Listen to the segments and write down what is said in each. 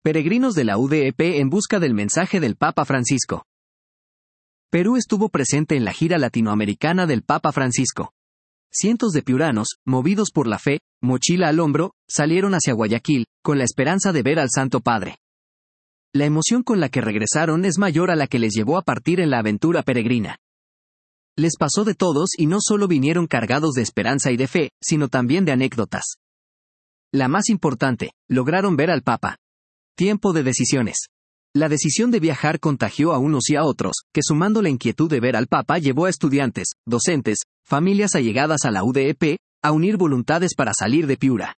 Peregrinos de la UDEP en busca del mensaje del Papa Francisco. Perú estuvo presente en la gira latinoamericana del Papa Francisco. Cientos de piuranos, movidos por la fe, mochila al hombro, salieron hacia Guayaquil, con la esperanza de ver al Santo Padre. La emoción con la que regresaron es mayor a la que les llevó a partir en la aventura peregrina. Les pasó de todos y no solo vinieron cargados de esperanza y de fe, sino también de anécdotas. La más importante, lograron ver al Papa. Tiempo de decisiones. La decisión de viajar contagió a unos y a otros, que sumando la inquietud de ver al Papa llevó a estudiantes, docentes, familias allegadas a la UDEP, a unir voluntades para salir de Piura.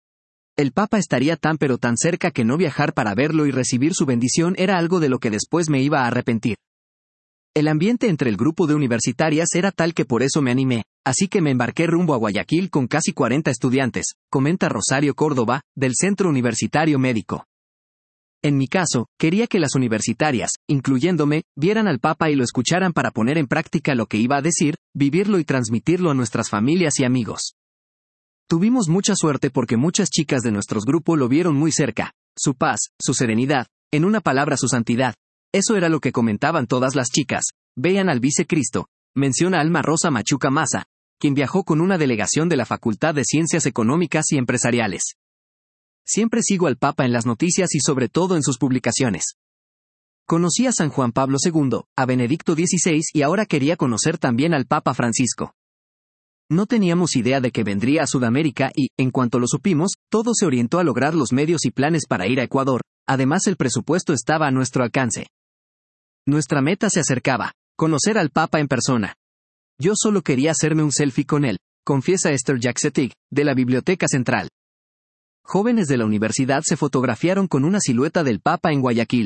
El Papa estaría tan pero tan cerca que no viajar para verlo y recibir su bendición era algo de lo que después me iba a arrepentir. El ambiente entre el grupo de universitarias era tal que por eso me animé, así que me embarqué rumbo a Guayaquil con casi 40 estudiantes, comenta Rosario Córdoba, del Centro Universitario Médico. En mi caso, quería que las universitarias, incluyéndome, vieran al Papa y lo escucharan para poner en práctica lo que iba a decir, vivirlo y transmitirlo a nuestras familias y amigos. Tuvimos mucha suerte porque muchas chicas de nuestros grupos lo vieron muy cerca, su paz, su serenidad, en una palabra su santidad. Eso era lo que comentaban todas las chicas. Vean al Vicecristo, menciona Alma Rosa Machuca Maza, quien viajó con una delegación de la Facultad de Ciencias Económicas y Empresariales. Siempre sigo al Papa en las noticias y sobre todo en sus publicaciones. Conocí a San Juan Pablo II, a Benedicto XVI y ahora quería conocer también al Papa Francisco. No teníamos idea de que vendría a Sudamérica y, en cuanto lo supimos, todo se orientó a lograr los medios y planes para ir a Ecuador, además el presupuesto estaba a nuestro alcance. Nuestra meta se acercaba, conocer al Papa en persona. Yo solo quería hacerme un selfie con él, confiesa Esther Jaxetig, de la Biblioteca Central. Jóvenes de la universidad se fotografiaron con una silueta del Papa en Guayaquil.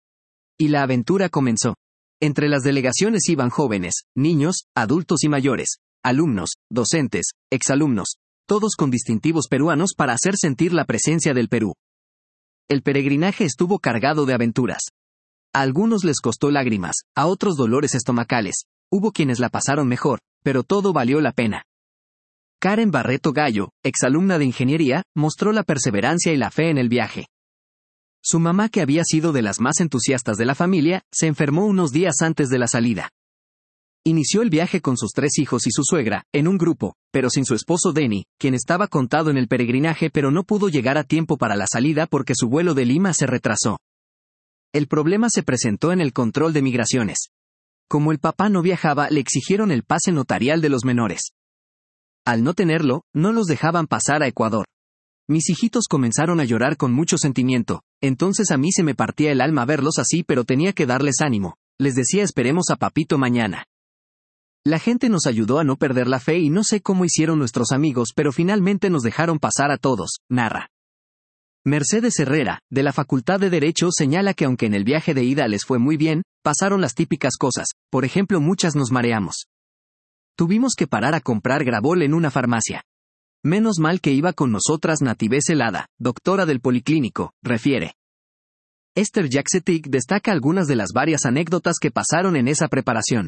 Y la aventura comenzó. Entre las delegaciones iban jóvenes, niños, adultos y mayores, alumnos, docentes, exalumnos, todos con distintivos peruanos para hacer sentir la presencia del Perú. El peregrinaje estuvo cargado de aventuras. A algunos les costó lágrimas, a otros dolores estomacales, hubo quienes la pasaron mejor, pero todo valió la pena. Karen Barreto Gallo, exalumna de ingeniería, mostró la perseverancia y la fe en el viaje. Su mamá, que había sido de las más entusiastas de la familia, se enfermó unos días antes de la salida. Inició el viaje con sus 3 hijos y su suegra, en un grupo, pero sin su esposo Denny, quien estaba contado en el peregrinaje pero no pudo llegar a tiempo para la salida porque su vuelo de Lima se retrasó. El problema se presentó en el control de migraciones. Como el papá no viajaba, le exigieron el pase notarial de los menores. Al no tenerlo, no los dejaban pasar a Ecuador. Mis hijitos comenzaron a llorar con mucho sentimiento, entonces a mí se me partía el alma verlos así, pero tenía que darles ánimo. Les decía: esperemos a papito mañana. La gente nos ayudó a no perder la fe y no sé cómo hicieron nuestros amigos, pero finalmente nos dejaron pasar a todos, narra. Mercedes Herrera, de la Facultad de Derecho, señala que aunque en el viaje de ida les fue muy bien, pasaron las típicas cosas, por ejemplo muchas nos mareamos. Tuvimos que parar a comprar Gravol en una farmacia. Menos mal que iba con nosotras Nativé Celada, doctora del Policlínico, refiere. Esther Jaxetig destaca algunas de las varias anécdotas que pasaron en esa preparación.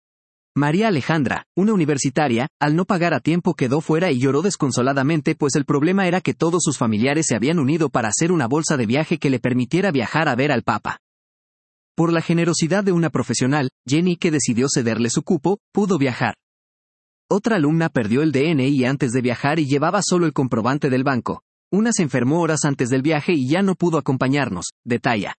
María Alejandra, una universitaria, al no pagar a tiempo quedó fuera y lloró desconsoladamente, pues el problema era que todos sus familiares se habían unido para hacer una bolsa de viaje que le permitiera viajar a ver al Papa. Por la generosidad de una profesional, Jenny, que decidió cederle su cupo, pudo viajar. Otra alumna perdió el DNI antes de viajar y llevaba solo el comprobante del banco. Una se enfermó horas antes del viaje y ya no pudo acompañarnos, detalla.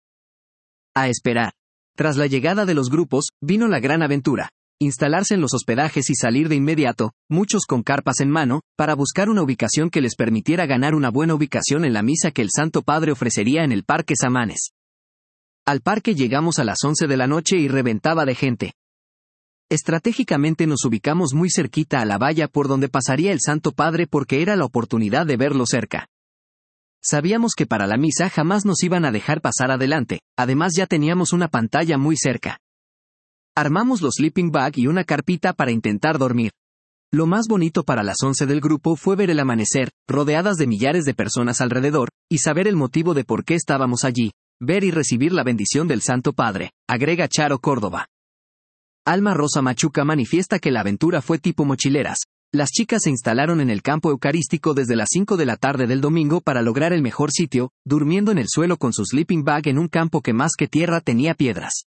A esperar. Tras la llegada de los grupos, vino la gran aventura. Instalarse en los hospedajes y salir de inmediato, muchos con carpas en mano, para buscar una ubicación que les permitiera ganar una buena ubicación en la misa que el Santo Padre ofrecería en el Parque Samanes. Al parque llegamos a las 11 de la noche y reventaba de gente. Estratégicamente nos ubicamos muy cerquita a la valla por donde pasaría el Santo Padre porque era la oportunidad de verlo cerca. Sabíamos que para la misa jamás nos iban a dejar pasar adelante, además ya teníamos una pantalla muy cerca. Armamos los sleeping bag y una carpita para intentar dormir. Lo más bonito para las 11 del grupo fue ver el amanecer, rodeadas de millares de personas alrededor, y saber el motivo de por qué estábamos allí, ver y recibir la bendición del Santo Padre, agrega Charo Córdoba. Alma Rosa Machuca manifiesta que la aventura fue tipo mochileras, Las chicas se instalaron en el campo eucarístico desde las 5 de la tarde del domingo para lograr el mejor sitio, durmiendo en el suelo con su sleeping bag en un campo que más que tierra tenía piedras.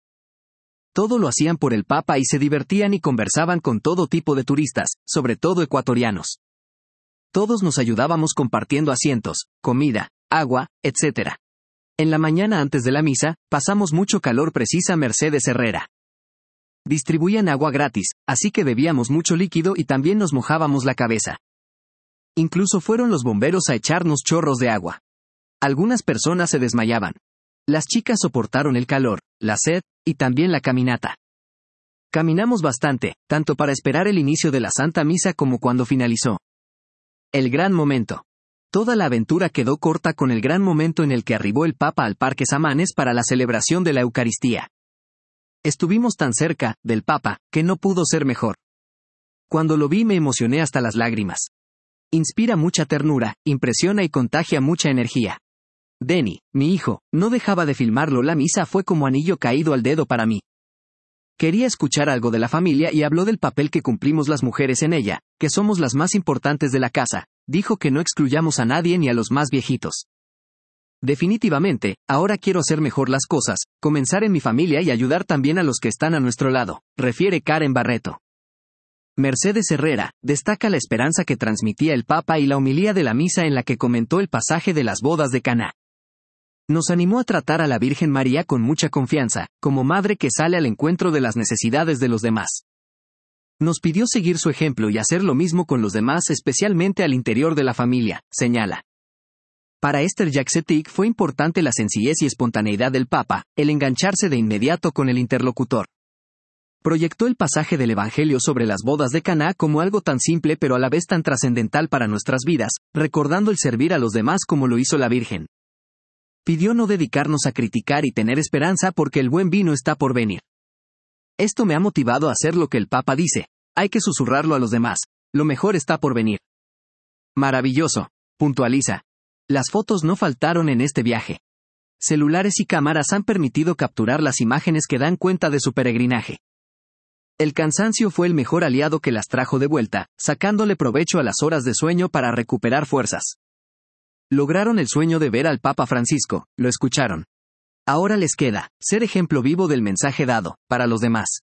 Todo lo hacían por el Papa y se divertían y conversaban con todo tipo de turistas, sobre todo ecuatorianos. Todos nos ayudábamos compartiendo asientos, comida, agua, etc. En la mañana antes de la misa, pasamos mucho calor, precisa Mercedes Herrera. Distribuían agua gratis, así que bebíamos mucho líquido y también nos mojábamos la cabeza. Incluso fueron los bomberos a echarnos chorros de agua. Algunas personas se desmayaban. Las chicas soportaron el calor, la sed, y también la caminata. Caminamos bastante, tanto para esperar el inicio de la Santa Misa como cuando finalizó. El gran momento. Toda la aventura quedó corta con el gran momento en el que arribó el Papa al Parque Samanes para la celebración de la Eucaristía. Estuvimos tan cerca del Papa, que no pudo ser mejor. Cuando lo vi me emocioné hasta las lágrimas. Inspira mucha ternura, impresiona y contagia mucha energía. Denny, mi hijo, no dejaba de filmarlo. La misa fue como anillo caído al dedo para mí. Quería escuchar algo de la familia y habló del papel que cumplimos las mujeres en ella, que somos las más importantes de la casa. Dijo que no excluyamos a nadie ni a los más viejitos. Definitivamente, ahora quiero hacer mejor las cosas, comenzar en mi familia y ayudar también a los que están a nuestro lado, refiere Karen Barreto. Mercedes Herrera destaca la esperanza que transmitía el Papa y la homilía de la misa en la que comentó el pasaje de las bodas de Caná. Nos animó a tratar a la Virgen María con mucha confianza, como madre que sale al encuentro de las necesidades de los demás. Nos pidió seguir su ejemplo y hacer lo mismo con los demás, especialmente al interior de la familia, señala. Para Esther Yaxetic fue importante la sencillez y espontaneidad del Papa, el engancharse de inmediato con el interlocutor. Proyectó el pasaje del Evangelio sobre las bodas de Caná como algo tan simple pero a la vez tan trascendental para nuestras vidas, recordando el servir a los demás como lo hizo la Virgen. Pidió no dedicarnos a criticar y tener esperanza porque el buen vino está por venir. Esto me ha motivado a hacer lo que el Papa dice, hay que susurrarlo a los demás, lo mejor está por venir. Maravilloso, puntualiza. Las fotos no faltaron en este viaje. Celulares y cámaras han permitido capturar las imágenes que dan cuenta de su peregrinaje. El cansancio fue el mejor aliado que las trajo de vuelta, sacándole provecho a las horas de sueño para recuperar fuerzas. Lograron el sueño de ver al Papa Francisco, lo escucharon. Ahora les queda ser ejemplo vivo del mensaje dado, para los demás.